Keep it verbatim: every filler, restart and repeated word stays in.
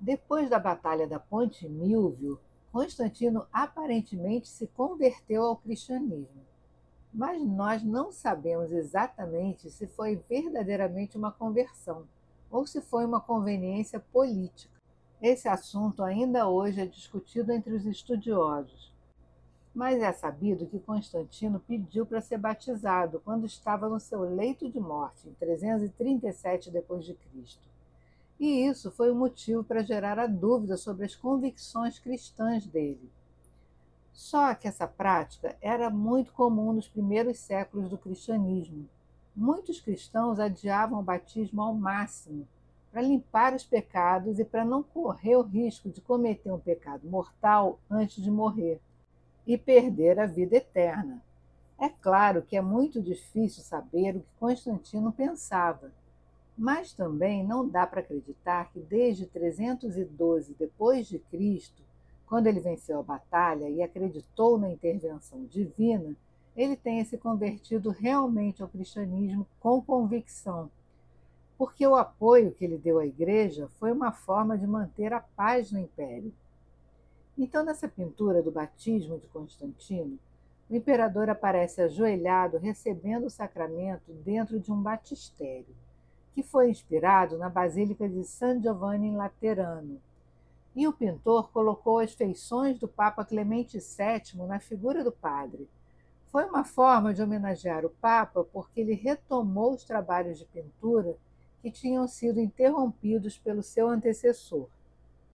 Depois da Batalha da Ponte Milvio, Constantino aparentemente se converteu ao cristianismo, mas nós não sabemos exatamente se foi verdadeiramente uma conversão ou se foi uma conveniência política. Esse assunto ainda hoje é discutido entre os estudiosos, mas é sabido que Constantino pediu para ser batizado quando estava no seu leito de morte, em trezentos e trinta e sete depois de Cristo. E isso foi o motivo para gerar a dúvida sobre as convicções cristãs dele. Só que essa prática era muito comum nos primeiros séculos do cristianismo. Muitos cristãos adiavam o batismo ao máximo, para limpar os pecados e para não correr o risco de cometer um pecado mortal antes de morrer e perder a vida eterna. É claro que é muito difícil saber o que Constantino pensava, mas também não dá para acreditar que desde trezentos e doze depois de Cristo, quando ele venceu a batalha e acreditou na intervenção divina, ele tenha se convertido realmente ao cristianismo com convicção, porque o apoio que ele deu à igreja foi uma forma de manter a paz no império. Então, nessa pintura do batismo de Constantino, o imperador aparece ajoelhado recebendo o sacramento dentro de um batistério, que foi inspirado na Basílica de San Giovanni in Laterano. E o pintor colocou as feições do Papa Clemente sétimo na figura do padre. Foi uma forma de homenagear o Papa porque ele retomou os trabalhos de pintura que tinham sido interrompidos pelo seu antecessor.